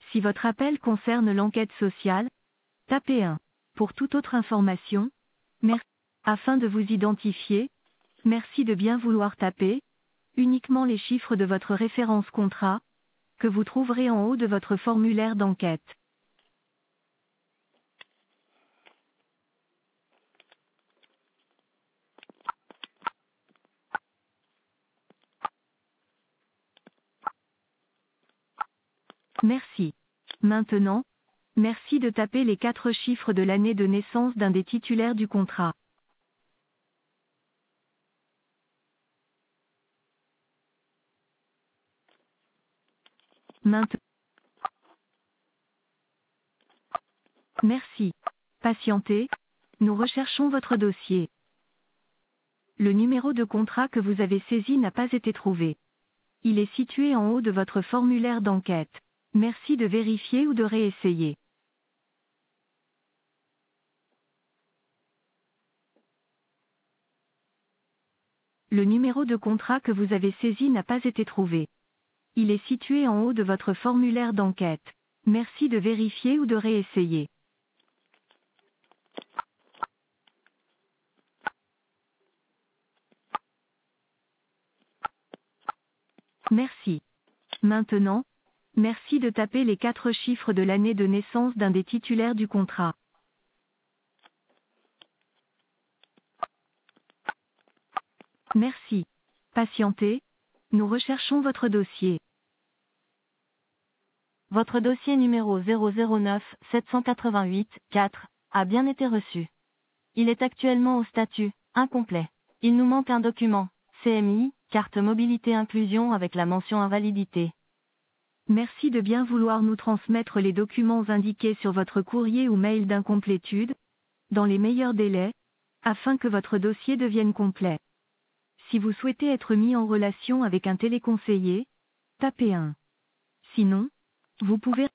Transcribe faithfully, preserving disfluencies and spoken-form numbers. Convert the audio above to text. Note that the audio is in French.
Si votre appel concerne l'enquête sociale, tapez un. Pour toute autre information, merci. Afin de vous identifier, merci de bien vouloir taper uniquement les chiffres de votre référence contrat, que vous trouverez en haut de votre formulaire d'enquête. Merci. Maintenant, merci de taper les quatre chiffres de l'année de naissance d'un des titulaires du contrat. Maintenant. Merci. Patientez. Nous recherchons votre dossier. Le numéro de contrat que vous avez saisi n'a pas été trouvé. Il est situé en haut de votre formulaire d'enquête. Merci de vérifier ou de réessayer. Le numéro de contrat que vous avez saisi n'a pas été trouvé. Il est situé en haut de votre formulaire d'enquête. Merci de vérifier ou de réessayer. Merci. Maintenant, merci de taper les quatre chiffres de l'année de naissance d'un des titulaires du contrat. Merci. Patientez. Nous recherchons votre dossier. Votre dossier numéro zéro zéro neuf sept cent quatre-vingt-huit quatre a bien été reçu. Il est actuellement au statut incomplet. Il nous manque un document, C M I, carte mobilité inclusion avec la mention invalidité. Merci de bien vouloir nous transmettre les documents indiqués sur votre courrier ou mail d'incomplétude, dans les meilleurs délais, afin que votre dossier devienne complet. Si vous souhaitez être mis en relation avec un téléconseiller, tapez un. Sinon, vous pouvez...